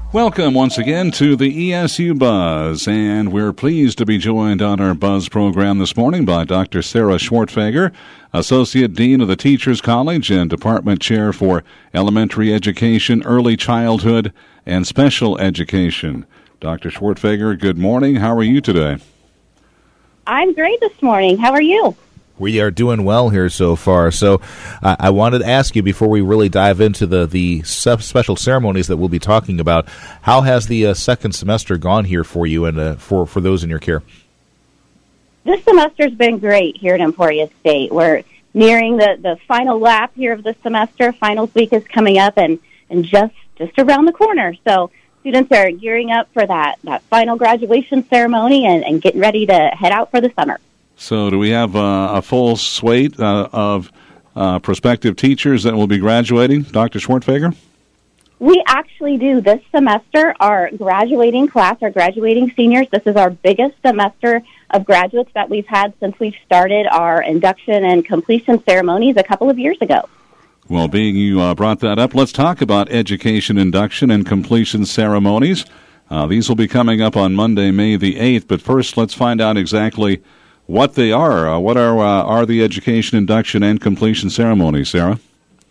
Welcome once again to the ESU Buzz, and we're pleased to be joined on our Buzz program this morning by Dr. Sarah Schwartfeger, Associate Dean of the Teachers College and Department Chair for Elementary Education, Early Childhood, and Special Education. Dr. Schwartfeger, good morning. How are you today? I'm great this morning. How are you? We are doing well here so far. So I wanted to ask you, before we really dive into the special ceremonies that we'll be talking about, how has the second semester gone here for you and for those in your care? This semester's been great here at Emporia State. We're nearing the final lap here of the semester. Finals week is coming up and just around the corner. So students are gearing up for that final graduation ceremony and getting ready to head out for the summer. So do we have a full slate of prospective teachers that will be graduating, Dr. Schwartfeger? We actually do. This semester, our graduating class, our graduating seniors, this is our biggest semester of graduates that we've had since we've started our induction and completion ceremonies a couple of years ago. Well, being you brought that up, let's talk about education induction and completion ceremonies. These will be coming up on Monday, May the 8th, but first let's find out exactly what they are. What are the education induction and completion ceremonies, Sarah?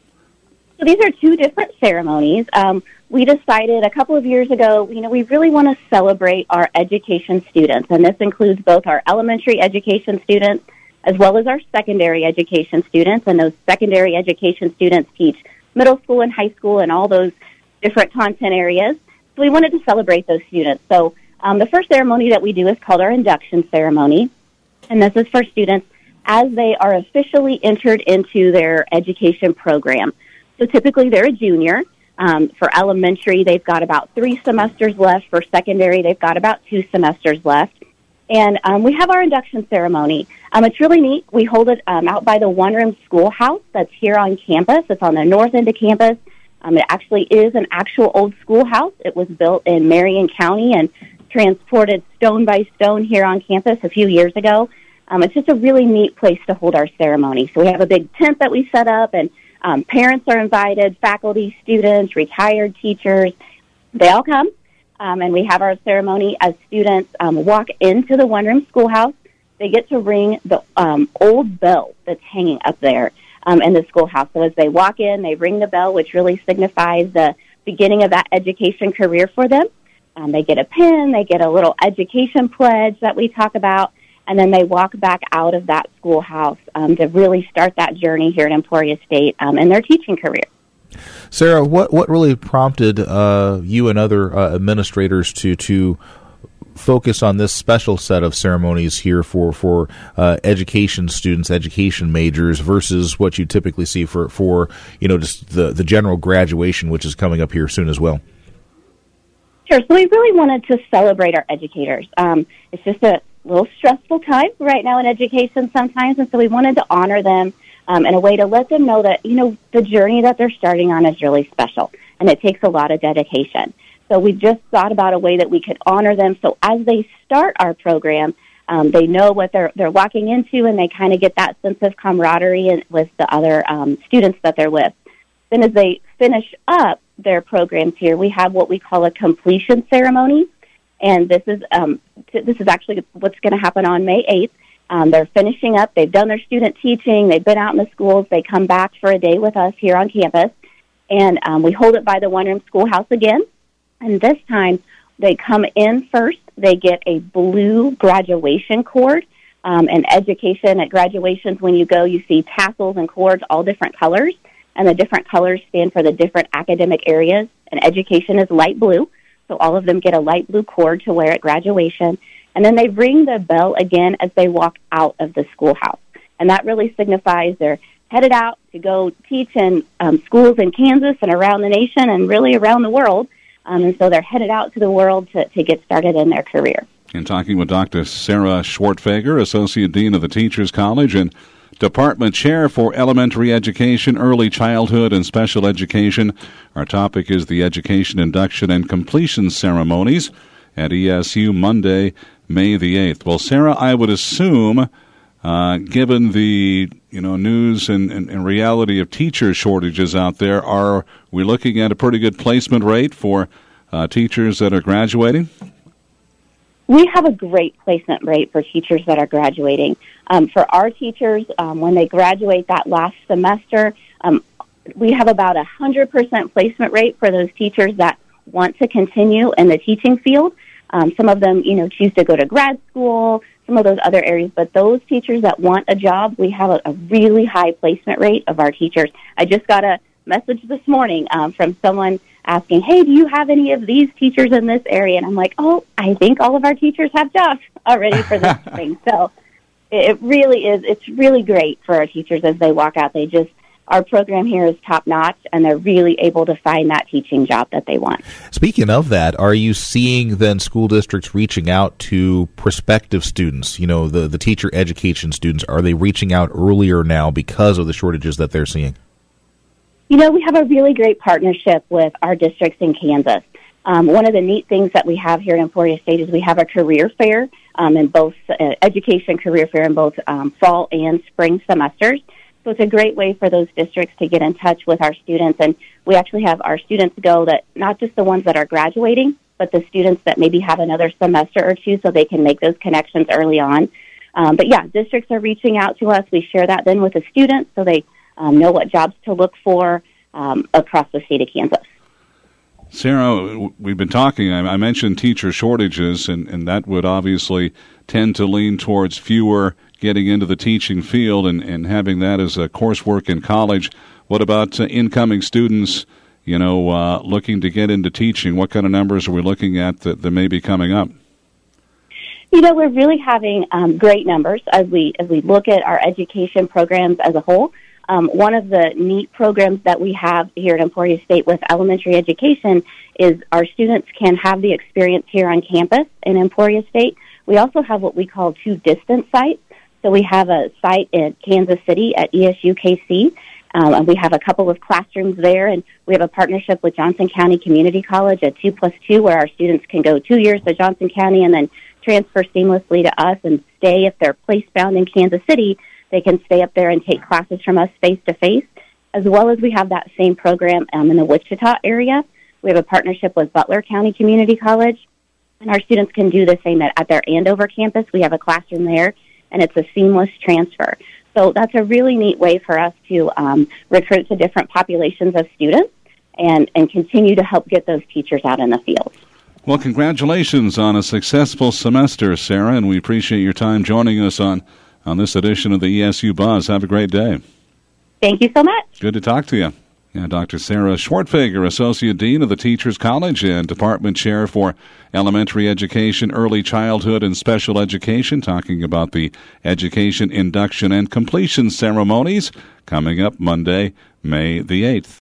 So these are two different ceremonies. We decided a couple of years ago, we really want to celebrate our education students, and this includes both our elementary education students as well as our secondary education students, and those secondary education students teach middle school and high school and all those different content areas. So we wanted to celebrate those students. So the first ceremony that we do is called our induction ceremony. And this is for students as they are officially entered into their education program. So typically they're a junior. For elementary, they've got about 3 semesters left. For secondary, they've got about 2 semesters left. And we have our induction ceremony. It's really neat. We hold it out by the one-room schoolhouse that's here on campus. It's on the north end of campus. It actually is an actual old schoolhouse. It was built in Marion County and transported stone by stone here on campus a few years ago. It's just a really neat place to hold our ceremony. So we have a big tent that we set up, and parents are invited, faculty, students, retired teachers. They all come, and we have our ceremony as students walk into the one-room schoolhouse. They get to ring the old bell that's hanging up there in the schoolhouse. So as they walk in, they ring the bell, which really signifies the beginning of that education career for them. They get a pin, they get a little education pledge that we talk about, and then they walk back out of that schoolhouse to really start that journey here at Emporia State in their teaching career. Sarah, what really prompted you and other administrators to focus on this special set of ceremonies here for education students, education majors, versus what you typically see for just the general graduation, which is coming up here soon as well? Sure. So we really wanted to celebrate our educators. It's just a little stressful time right now in education sometimes, and so we wanted to honor them in a way to let them know that, the journey that they're starting on is really special, and it takes a lot of dedication. So we just thought about a way that we could honor them, so as they start our program, they know what they're walking into, and they kind of get that sense of camaraderie with the other students that they're with. Then as they finish up their programs here, we have what we call a completion ceremony, and this is actually what's going to happen on May 8th. They're finishing up. They've done their student teaching. They've been out in the schools. They come back for a day with us here on campus, and we hold it by the one-room schoolhouse again, and this time they come in first. They get a blue graduation cord. And education at graduations, when you go, you see tassels and cords, all different colors. And the different colors stand for the different academic areas, and education is light blue, so all of them get a light blue cord to wear at graduation. And then they ring the bell again as they walk out of the schoolhouse, and that really signifies they're headed out to go teach in schools in Kansas and around the nation and really around the world, and so they're headed out to the world to get started in their career. And talking with Dr. Sarah Schwartfeger, Associate Dean of the Teachers College and Department Chair for Elementary Education, Early Childhood, and Special Education. Our topic is the Education Induction and Completion Ceremonies at ESU Monday, May the 8th. Well, Sarah, I would assume, given the news and reality of teacher shortages out there, are we looking at a pretty good placement rate for teachers that are graduating? We have a great placement rate for teachers that are graduating. For our teachers, when they graduate that last semester, we have about 100% placement rate for those teachers that want to continue in the teaching field. Some of them, choose to go to grad school, some of those other areas, but those teachers that want a job, we have a really high placement rate of our teachers. I just got a message this morning from someone asking, hey, do you have any of these teachers in this area? And I'm like, I think all of our teachers have jobs already for this spring. So it really is, it's really great for our teachers as they walk out. Our program here is top-notch, and they're really able to find that teaching job that they want. Speaking of that, are you seeing then school districts reaching out to prospective students, the teacher education students? Are they reaching out earlier now because of the shortages that they're seeing? We have a really great partnership with our districts in Kansas. One of the neat things that we have here at Emporia State is we have a career fair in both education career fair in both fall and spring semesters. So it's a great way for those districts to get in touch with our students. And we actually have our students go, that not just the ones that are graduating, but the students that maybe have another semester or two, so they can make those connections early on. But yeah, districts are reaching out to us. We share that then with the students so they know what jobs to look for across the state of Kansas. Sarah, we've been talking, I mentioned teacher shortages, and that would obviously tend to lean towards fewer getting into the teaching field and having that as a coursework in college. What about incoming students, looking to get into teaching? What kind of numbers are we looking at that may be coming up? We're really having great numbers as we look at our education programs as a whole. One of the neat programs that we have here at Emporia State with elementary education is our students can have the experience here on campus in Emporia State. We also have what we call 2 distance sites. So we have a site in Kansas City at ESU-KC, and we have a couple of classrooms there, and we have a partnership with Johnson County Community College at 2+2, where our students can go 2 years to Johnson County and then transfer seamlessly to us and stay. If they're place-bound in Kansas City, they can stay up there and take classes from us face-to-face, as well as we have that same program in the Wichita area. We have a partnership with Butler County Community College, and our students can do the same at their Andover campus. We have a classroom there, and it's a seamless transfer. So that's a really neat way for us to recruit to different populations of students and continue to help get those teachers out in the field. Well, congratulations on a successful semester, Sarah, and we appreciate your time joining us on this edition of the ESU Buzz. Have a great day. Thank you so much. Good to talk to you. Yeah, Dr. Sarah Schwartfeger, Associate Dean of the Teachers College and Department Chair for Elementary Education, Early Childhood, and Special Education, talking about the education induction and completion ceremonies coming up Monday, May the 8th.